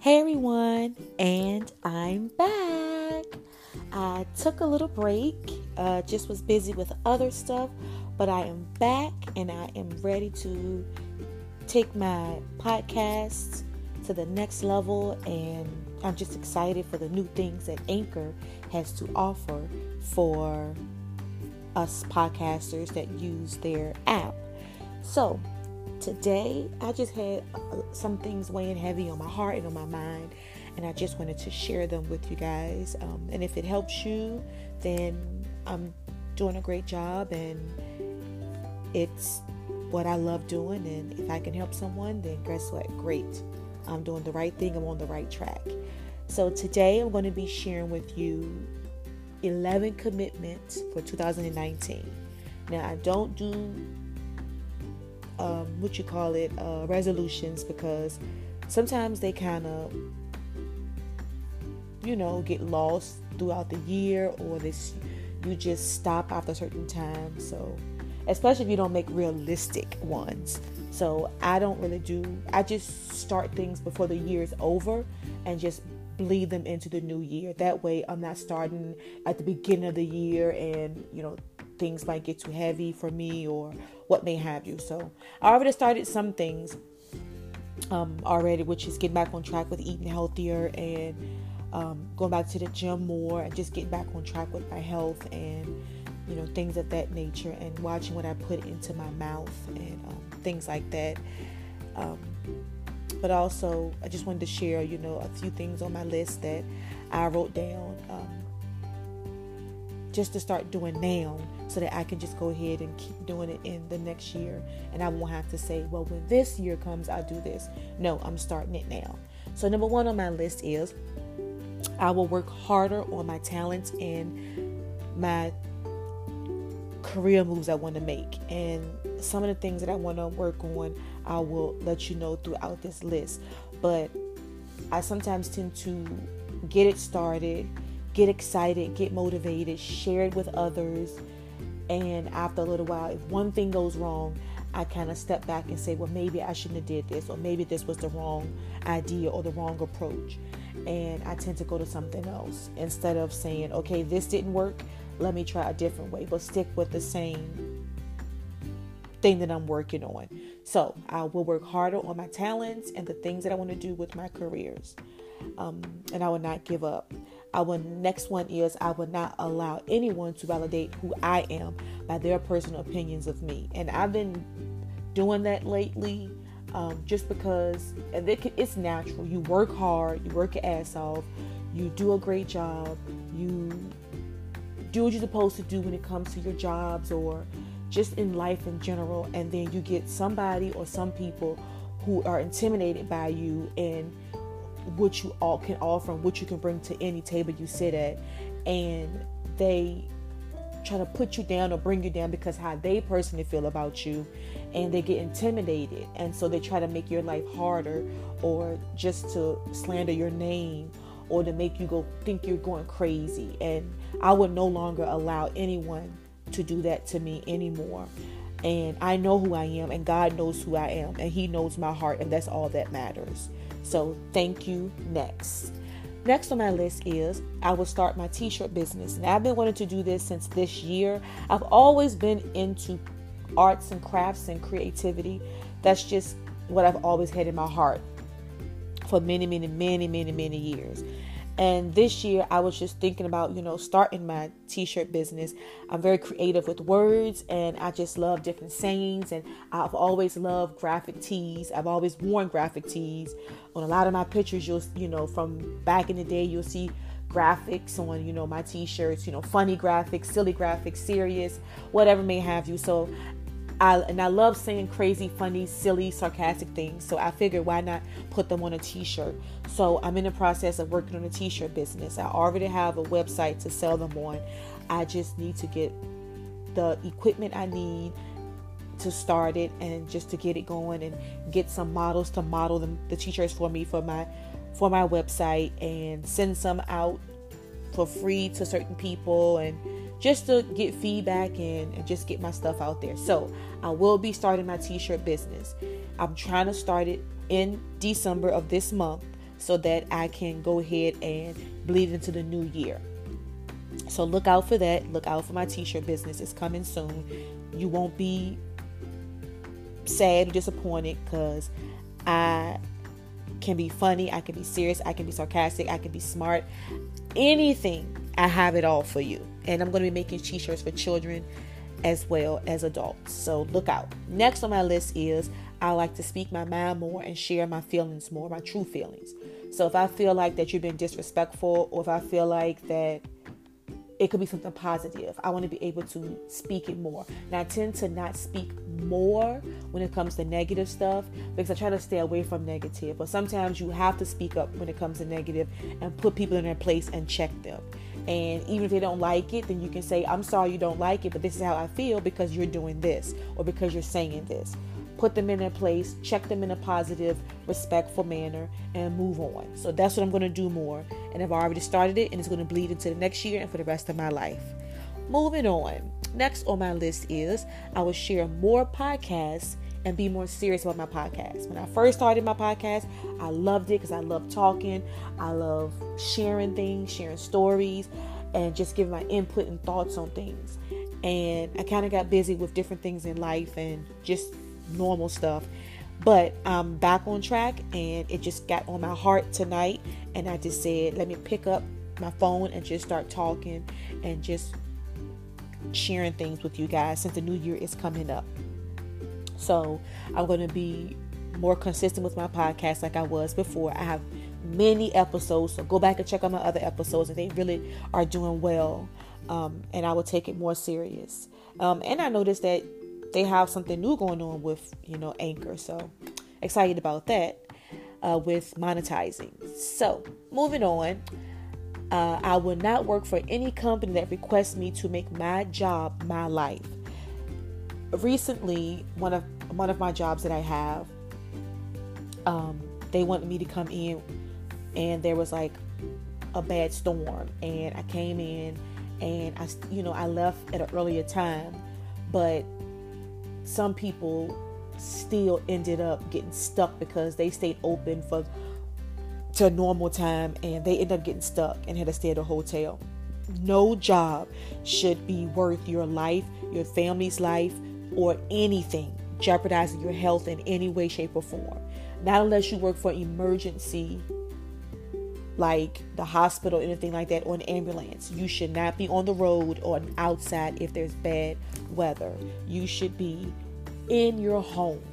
Hey everyone, and I'm back. I took a little break, just was busy with other stuff, but I am back and I am ready to take my podcast to the next level. And I'm just excited for the new things that Anchor has to offer for us podcasters that use their app. So, today, I just had some things weighing heavy on my heart and on my mind, and I just wanted to share them with you guys. And if it helps you, then I'm doing a great job, and it's what I love doing. And if I can help someone, then guess what? Great. I'm doing the right thing. I'm on the right track. So today, I'm going to be sharing with you 11 commitments for 2019. Now, I don't do resolutions, because sometimes they kind of, get lost throughout the year, or you just stop after a certain time. So, especially if you don't make realistic ones. So I just start things before the year is over and just bleed them into the new year. That way I'm not starting at the beginning of the year and, things might get too heavy for me or what may have you. So I already started some things already, which is getting back on track with eating healthier and going back to the gym more and just getting back on track with my health and things of that nature, and watching what I put into my mouth and things like that. But also I just wanted to share a few things on my list that I wrote down just to start doing now, so that I can just go ahead and keep doing it in the next year. And I won't have to say, well, when this year comes, I'll do this. No, I'm starting it now. So number one on my list is I will work harder on my talents and my career moves I want to make. And some of the things that I want to work on, I will let you know throughout this list. But I sometimes tend to get it started, get excited, get motivated, share it with others. And after a little while, if one thing goes wrong, I kind of step back and say, well, maybe I shouldn't have did this, or maybe this was the wrong idea or the wrong approach. And I tend to go to something else instead of saying, okay, this didn't work, let me try a different way, but stick with the same thing that I'm working on. So I will work harder on my talents and the things that I want to do with my careers. And I will not give up. Next one is I will not allow anyone to validate who I am by their personal opinions of me. And I've been doing that lately, just because it's natural. You work hard, you work your ass off, you do a great job, you do what you're supposed to do when it comes to your jobs or just in life in general. And then you get somebody or some people who are intimidated by you and what you all can offer and what you can bring to any table you sit at, and they try to put you down or bring you down because how they personally feel about you, and they get intimidated, and so they try to make your life harder, or just to slander your name, or to make you think you're going crazy. And I would no longer allow anyone to do that to me anymore. And I know who I am, and God knows who I am, and He knows my heart, and that's all that matters. So thank you. Next on my list is I will start my t-shirt business. And I've been wanting to do this since this year. I've always been into arts and crafts and creativity. That's just what I've always had in my heart for many, many, many, many, many years. And this year I was just thinking about, starting my t-shirt business. I'm very creative with words, and I just love different sayings. And I've always loved graphic tees. I've always worn graphic tees. On a lot of my pictures, you'll, from back in the day, you'll see graphics on, my t-shirts, funny graphics, silly graphics, serious, whatever may have you. So I love saying crazy, funny, silly, sarcastic things. So I figured, why not put them on a t-shirt? So I'm in the process of working on a t-shirt business. I already have a website to sell them on. I just need to get the equipment I need to start it, and just to get it going, and get some models to model the t-shirts for me for my website, and send some out for free to certain people, and just to get feedback and just get my stuff out there. So I will be starting my t-shirt business. I'm trying to start it in December of this month. so that I can go ahead and bleed into the new year. So look out for that. Look out for my t-shirt business. It's coming soon. You won't be sad or disappointed, because I can be funny, I can be serious, I can be sarcastic, I can be smart. Anything, I have it all for you. And I'm going to be making t-shirts for children as well as adults. So look out. Next on my list is I like to speak my mind more and share my feelings more, my true feelings. So if I feel like that you've been disrespectful, or if I feel like that it could be something positive, I want to be able to speak it more. Now, I tend to not speak more when it comes to negative stuff, because I try to stay away from negative. But sometimes you have to speak up when it comes to negative and put people in their place and check them. And even if they don't like it, then you can say, I'm sorry you don't like it, but this is how I feel because you're doing this, or because you're saying this. Put them in their place, check them in a positive, respectful manner, and move on. So that's what I'm going to do more. And I've already started it, and it's going to bleed into the next year and for the rest of my life. Moving on. Next on my list is I will share more podcasts and be more serious about my podcast. When I first started my podcast, I loved it because I love talking. I love sharing things, sharing stories, and just giving my input and thoughts on things. And I kind of got busy with different things in life and just normal stuff. But I'm back on track, and it just got on my heart tonight. And I just said, let me pick up my phone and just start talking and just sharing things with you guys since the new year is coming up. So I'm going to be more consistent with my podcast like I was before. I have many episodes, so go back and check out my other episodes, and they really are doing well. And I will take it more serious. And I noticed that they have something new going on with, Anchor. So excited about that with monetizing. So moving on, I will not work for any company that requests me to make my job my life. Recently, one of my jobs that I have, they wanted me to come in, and there was like a bad storm, and I came in, and I left at an earlier time, but some people still ended up getting stuck because they stayed open to normal time, and they ended up getting stuck and had to stay at a hotel. No job should be worth your life, your family's life, or anything jeopardizing your health in any way, shape, or form. Not unless you work for emergency, like the hospital, anything like that, or an ambulance. You should not be on the road or outside if there's bad weather. You should be in your home,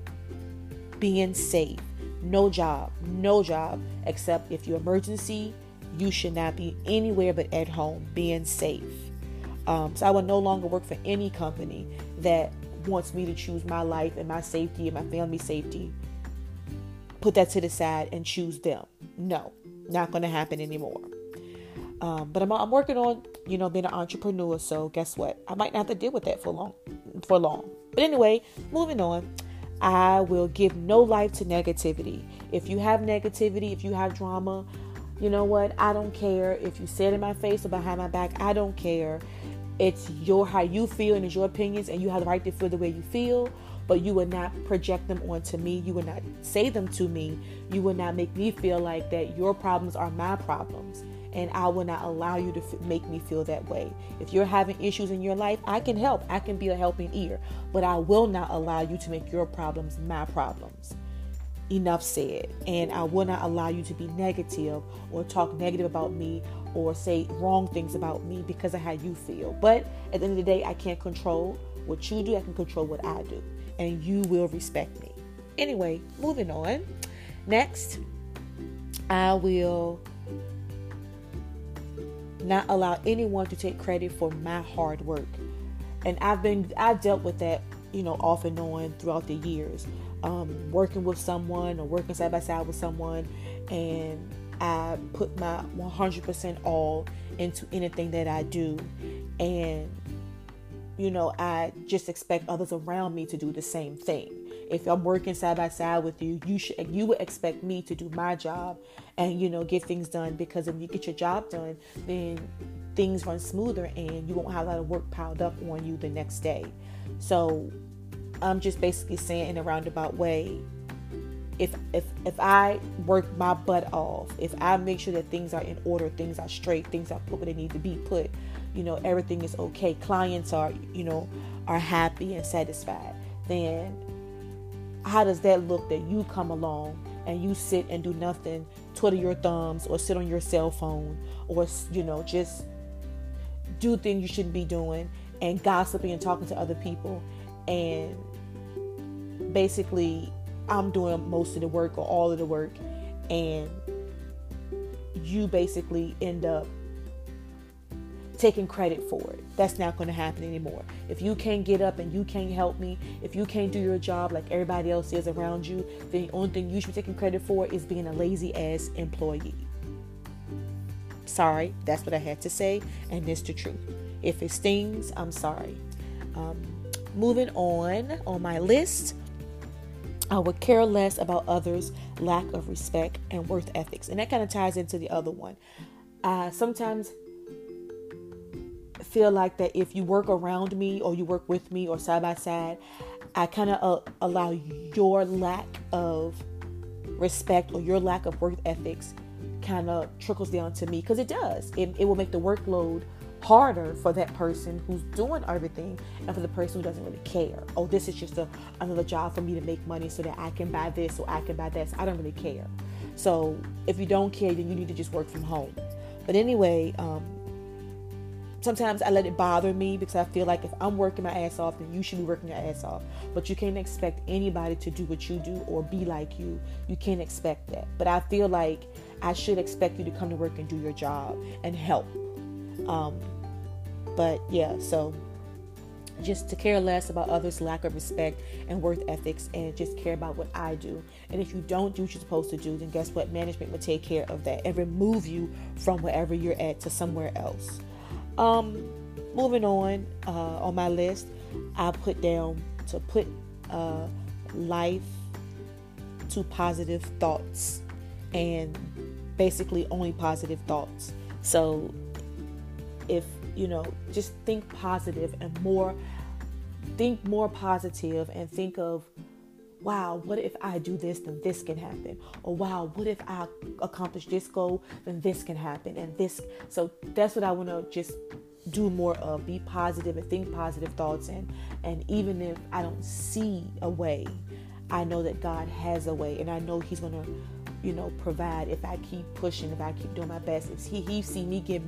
being safe. No job, except if you're emergency, you should not be anywhere but at home, being safe. So I will no longer work for any company that wants me to choose my life and my safety and my family's safety. Put that to the side and choose them. No, not going to happen anymore. But I'm working on, being an entrepreneur. So guess what? I might not have to deal with that for long. But anyway, moving on. I will give no life to negativity. If you have negativity, if you have drama, you know what? I don't care if you say it in my face or behind my back. I don't care. It's how you feel, and it's your opinions, and you have the right to feel the way you feel. But you will not project them onto me. You will not say them to me. You will not make me feel like that your problems are my problems. And I will not allow you to make me feel that way. If you're having issues in your life, I can help. I can be a helping ear. But I will not allow you to make your problems my problems. Enough said. And I will not allow you to be negative or talk negative about me or say wrong things about me because of how you feel. But at the end of the day, I can't control what you do. I can control what I do. And you will respect me. Anyway, moving on. Next, I will not allow anyone to take credit for my hard work. And I've dealt with that, off and on throughout the years. Working with someone or working side by side with someone, and I put my 100% all into anything that I do. And, I just expect others around me to do the same thing. If I'm working side by side with you, you would expect me to do my job and, get things done, because if you get your job done, then things run smoother and you won't have a lot of work piled up on you the next day. So I'm just basically saying in a roundabout way, if I work my butt off, if I make sure that things are in order, things are straight, things are put where they need to be put, everything is okay, clients are happy and satisfied, then how does that look that you come along and you sit and do nothing, twiddle your thumbs or sit on your cell phone or just do things you shouldn't be doing and gossiping and talking to other people, and basically I'm doing most of the work or all of the work, and you basically end up taking credit for it. That's not going to happen anymore. If you can't get up and you can't help me, if you can't do your job like everybody else is around you, the only thing you should be taking credit for is being a lazy ass employee. Sorry, that's what I had to say, and it's the truth. If it stings, I'm sorry. Moving on my list, I would care less about others' lack of respect and worth ethics. And that kind of ties into the other one. I sometimes feel like that if you work around me or you work with me or side by side, I kind of allow your lack of respect or your lack of worth ethics kind of trickles down to me, because it does. It will make the workload harder for that person who's doing everything and for the person who doesn't really care. Oh, this is just another job for me to make money so that I can buy this or I can buy that. So I don't really care. So if you don't care, then you need to just work from home. But anyway, sometimes I let it bother me because I feel like if I'm working my ass off, then you should be working your ass off. But you can't expect anybody to do what you do or be like you. You can't expect that. But I feel like I should expect you to come to work and do your job and help. But yeah, so just to care less about others' lack of respect and worth ethics, and just care about what I do. And if you don't do what you're supposed to do, then guess what? Management will take care of that and remove you from wherever you're at to somewhere else. Moving on my list, I put down to put life to positive thoughts, and basically only positive thoughts. So if just think positive and think more positive, and think of, wow, what if I do this, then this can happen. Or wow, what if I accomplish this goal, then this can happen. And this, so that's what I want to just do more of. Be positive and think positive thoughts. And even if I don't see a way, I know that God has a way, and I know He's going to provide if I keep pushing, if I keep doing my best. If he see me give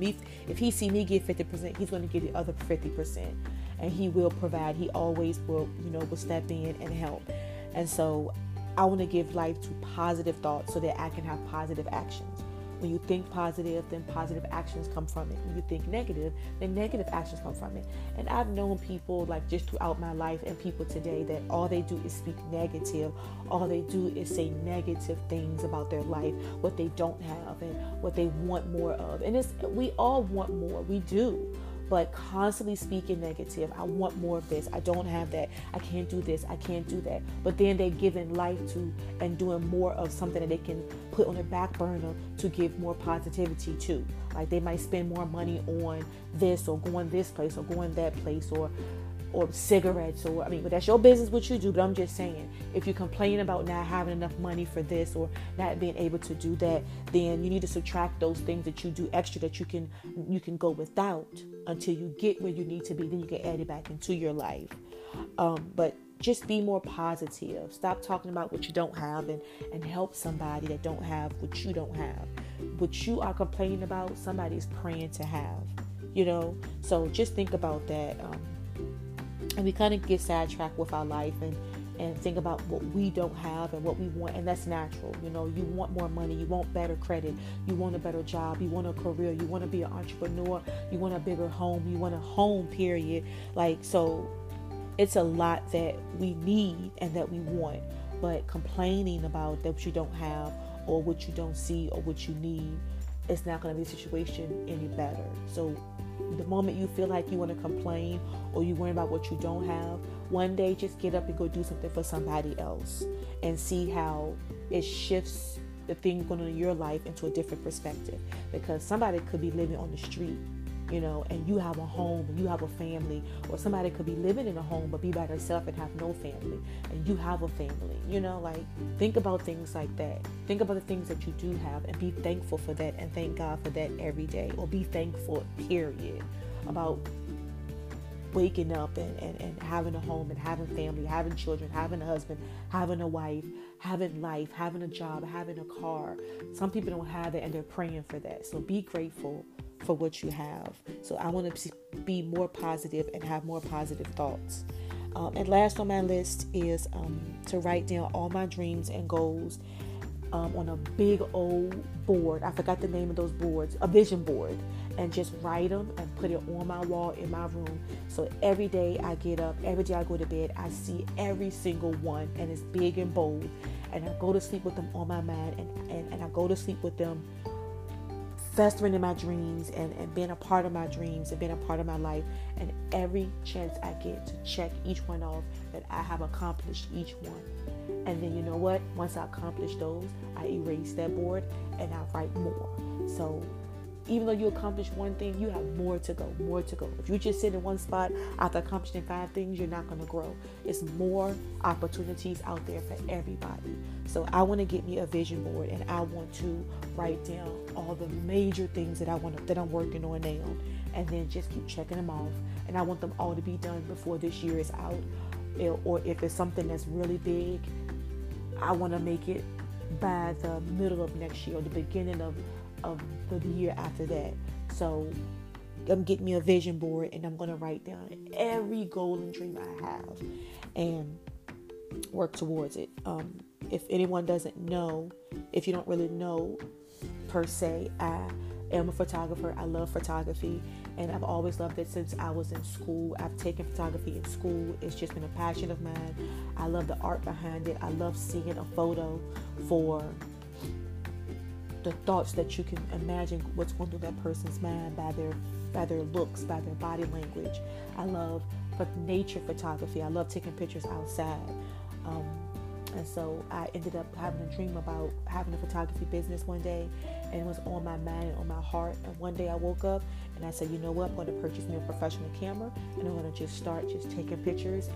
50%, He's going to give the other 50%, and He will provide. He always will step in and help. And so I want to give life to positive thoughts so that I can have positive actions. When you think positive, then positive actions come from it. When you think negative, then negative actions come from it. And I've known people, like, just throughout my life, and people today, that all they do is speak negative. All they do is say negative things about their life, what they don't have and what they want more of. And we all want more. We do. But constantly speaking negative, I want more of this, I don't have that, I can't do this, I can't do that. But then they're giving life to and doing more of something that they can put on their back burner to give more positivity to. Like they might spend more money on this, or going this place, or going that place, or cigarettes, but that's your business what you do. But I'm just saying, if you complain about not having enough money for this or not being able to do that, then you need to subtract those things that you do extra that you can go without until you get where you need to be. Then you can add it back into your life. But just be more positive. Stop talking about what you don't have, and help somebody that don't have what you don't have. What you are complaining about, somebody's praying to have. So just think about that. And we kind of get sidetracked with our life and think about what we don't have and what we want. And that's natural. You want more money. You want better credit. You want a better job. You want a career. You want to be an entrepreneur. You want a bigger home. You want a home, period. So it's a lot that we need and that we want. But complaining about that what you don't have, or what you don't see, or what you need, it's not going to be the situation any better. So the moment you feel like you want to complain, or you worry about what you don't have, one day just get up and go do something for somebody else, and see how it shifts the thing going on in your life into a different perspective. Because somebody could be living on the street and you have a home and you have a family, or somebody could be living in a home but be by themselves and have no family, and you have a family, like think about things like that. Think about the things that you do have and be thankful for that, and thank God for that every day, or be thankful, period, about waking up and having a home and having family, having children, having a husband, having a wife, having life, having a job, having a car. Some people don't have that and they're praying for that. So be grateful for what you have. So I want to be more positive and have more positive thoughts. And last on my list is to write down all my dreams and goals on a big old board. I forgot the name of those boards, a vision board, and just write them and put it on my wall in my room. So every day I get up, every day I go to bed, I see every single one, and it's big and bold. And I go to sleep with them on my mind, and I go to sleep with them festering in my dreams and being a part of my dreams and being a part of my life. And every chance I get to check each one off, that I have accomplished each one. And then you know what? Once I accomplish those, I erase that board and I write more. So even though you accomplish one thing, you have more to go. If you just sit in one spot after accomplishing 5 things, you're not going to grow. It's more opportunities out there for everybody. So I want to get me a vision board, and I want to write down all the major things that I'm working on now, and then just keep checking them off. And I want them all to be done before this year is out. Or if it's something that's really big, I want to make it by the middle of next year or the beginning of the year after that. So I'm getting me a vision board, and I'm going to write down every goal and dream I have and work towards it. If anyone doesn't know, if you don't really know per se, I am a photographer. I love photography, and I've always loved it since I was in school. I've taken photography in school. It's just been a passion of mine. I love the art behind it. I love seeing a photo for the thoughts that you can imagine what's going through that person's mind by their looks, by their body language. I love nature photography. I love taking pictures outside. And so I ended up having a dream about having a photography business one day, and it was on my mind and on my heart. And one day I woke up and I said, you know what, I'm going to purchase me a professional camera, and I'm going to just start taking pictures,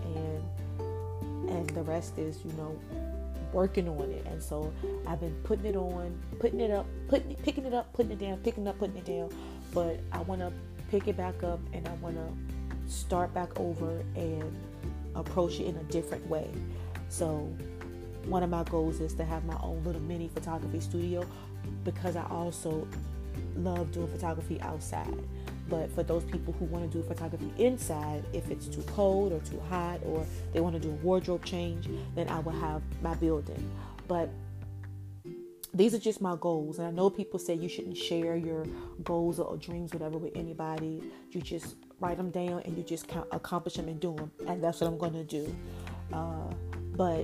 and the rest is, working on it. And so I've been putting it on, picking it up, putting it down, picking it up, putting it down. But I want to pick it back up, and I want to start back over and approach it in a different way. So one of my goals is to have my own little mini photography studio, because I also love doing photography outside. But for those people who want to do photography inside, if it's too cold or too hot, or they want to do a wardrobe change, then I will have my building. But these are just my goals. And I know people say you shouldn't share your goals or dreams, whatever, with anybody. You just write them down and you just accomplish them and do them. And that's what I'm going to do. But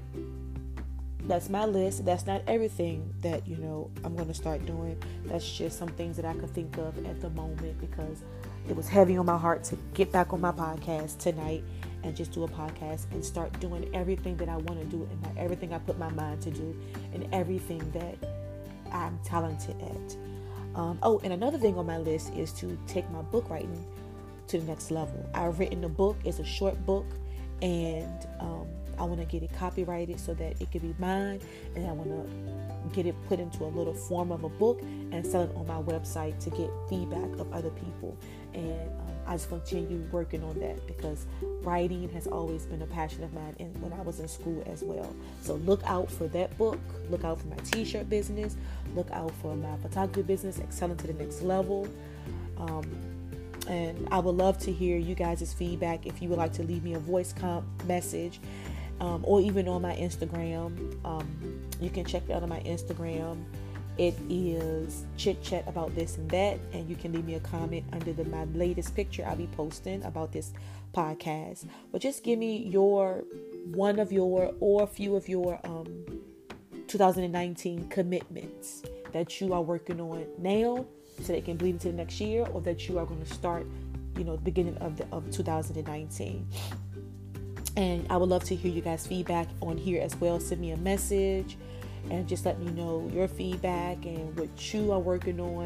that's my list. That's not everything that, I'm going to start doing. That's just some things that I could think of at the moment, because it was heavy on my heart to get back on my podcast tonight and just do a podcast and start doing everything that I want to do, and everything I put my mind to do, and everything that I'm talented at. And another thing on my list is to take my book writing to the next level. I've written a book. It's a short book, and I want to get it copyrighted so that it can be mine, and I want to get it put into a little form of a book and sell it on my website to get feedback of other people. And I just continue working on that, because writing has always been a passion of mine, and when I was in school as well. So look out for that book. Look out for my t-shirt business. Look out for my photography business, excelling to the next level. And I would love to hear you guys' feedback. If you would like to leave me a voice message, or even on my Instagram, you can check out on my Instagram. It is Chit Chat About This and That, and you can leave me a comment under my latest picture I'll be posting about this podcast. But just give me one of your or a few of your 2019 commitments that you are working on now, so they can bleed into the next year, or that you are going to start, the beginning of 2019. And I would love to hear you guys' feedback on here as well. Send me a message and just let me know your feedback and what you are working on,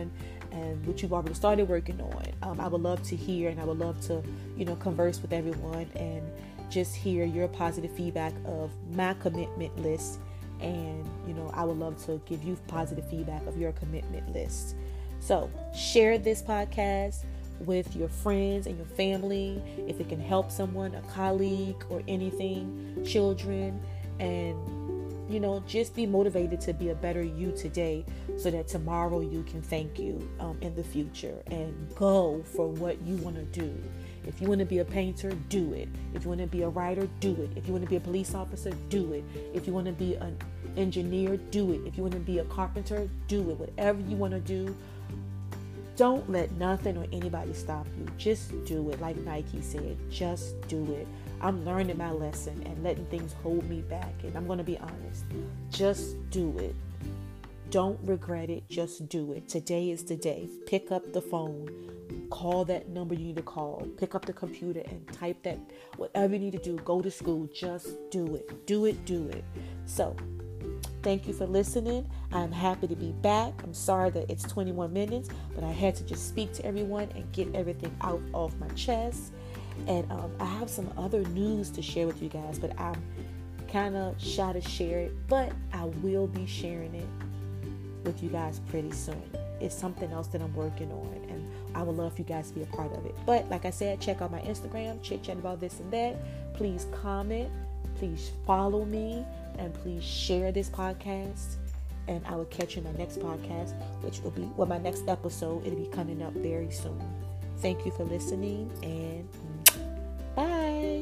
and what you've already started working on. I would love to hear, and I would love to, converse with everyone and just hear your positive feedback of my commitment list. And, I would love to give you positive feedback of your commitment list. So share this podcast with your friends and your family if it can help someone, a colleague or anything, children, and just be motivated to be a better you today so that tomorrow you can thank you in the future, and go for what you want to do. If you want to be a painter, do it. If you want to be a writer, do it. If you want to be a police officer, do it. If you want to be an engineer, do it. If you want to be a carpenter, do it. Whatever you want to do, don't let nothing or anybody stop you. Just do it. Like Nike said, just do it. I'm learning my lesson and letting things hold me back. And I'm going to be honest. Just do it. Don't regret it. Just do it. Today is the day. Pick up the phone. Call that number you need to call. Pick up the computer and type that. Whatever you need to do. Go to school. Just do it. Do it. Do it. So, thank you for listening. I'm happy to be back. I'm sorry that it's 21 minutes, but I had to just speak to everyone and get everything out of my chest. And I have some other news to share with you guys, but I'm kind of shy to share it, but I will be sharing it with you guys pretty soon. It's something else that I'm working on, and I would love for you guys to be a part of it. But like I said, check out my Instagram, chit chat about this and that. Please comment, please follow me, and please share this podcast. And I will catch you in my next podcast, which will be, my next episode. It'll be coming up very soon. Thank you for listening, and bye.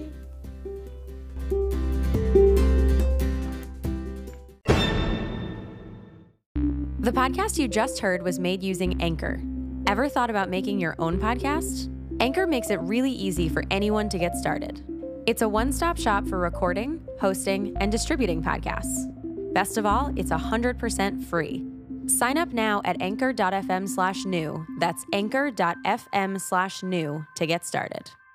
The podcast you just heard was made using Anchor. Ever thought about making your own podcast? Anchor makes it really easy for anyone to get started. It's a one-stop shop for recording, hosting, and distributing podcasts. Best of all, it's 100% free. Sign up now at anchor.fm/new. That's anchor.fm/new to get started.